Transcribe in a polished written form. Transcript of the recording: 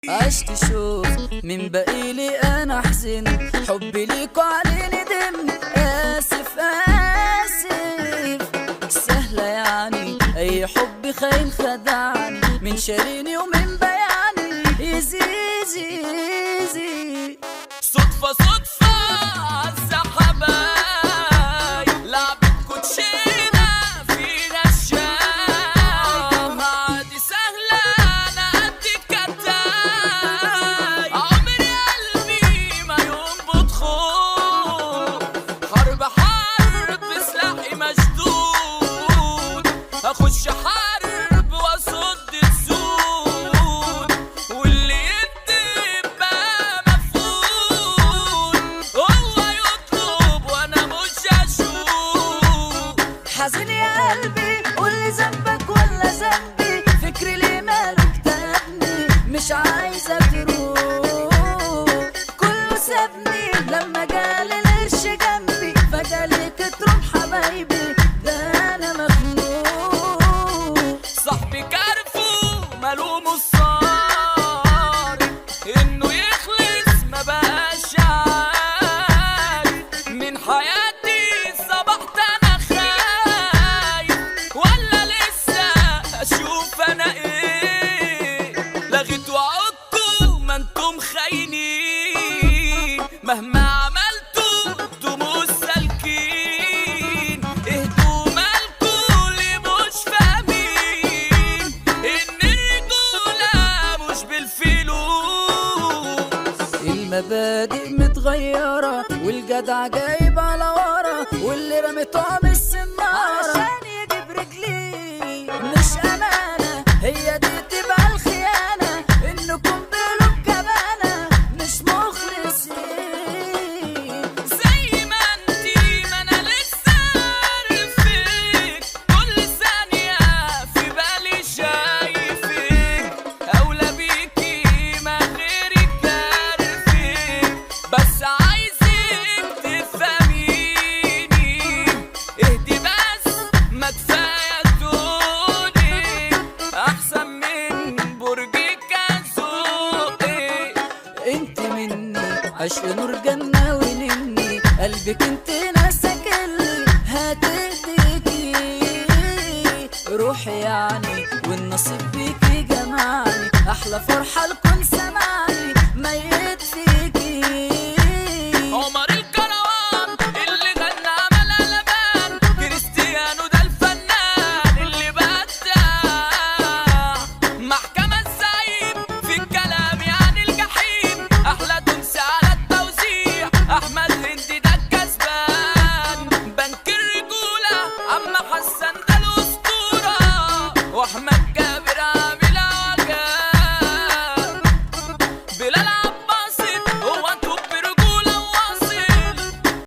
عشت شوف من بقيلي انا حزن، حبي ليكوا عليني دم. اسف اسف سهلة يعني، اي حب خاين خدعني، من شاريني ومن بيعني. يزيزي يزي صدفة صدفة عالسحباي، لعبة كوتشينة فينا الشام. عادي سهلة أنا قد الكتاي، عمري قلبي ما ينبض خوف. حرب حرب سلاحي مشدود، أخش حرب وأصد السود. واللي يكتب بقى مفقود، هو يطلب وأنا مش هشوف. حزين يا قلبي قولي ذنبك ولا ذنبي، فكري ليه ماله كتبني، مش عايزة تروح. كله سابني لما جالي القرش جنبي، فجأة لقيت تروح حبايبي، ده أنا مخنوق. صاحبي كارفو ملومه الصار، إنه يخلص ما بقاش عارف. من حياتي صبحت أنا خايف، ولا لسه أشوف أنا إيه. لغيت وعدكوا ما انتم خاينين، مهما عملتوا انتوا مش سالكين. اهدوا مالكوا اللي مش فاهمين، ان الرجولة مش بالفلوس. المبادئ متغيرة والجدع جايب على ورا، واللي رميته عم السنارة عشان يجيب رجلي. مش أمانة هي دي تبقى الخيانة، إنكم بقلوب كبانة مش مخلصين. زي ما انتي ما انا لسه عارفك، كل ثانية في بالي شايفك. اولى بيكي ما غيرك عارفك، بس عايزك تفهميني. اهدي بس ما كفاية تقولي، احسن من برجك ذوقي. انت مني عشق نور جنة ونني، قلبك انت ناسك اللي هتهديكي. روحي يعني والنصيب بيكي جمعني، احلى فرحة لكم سمعني.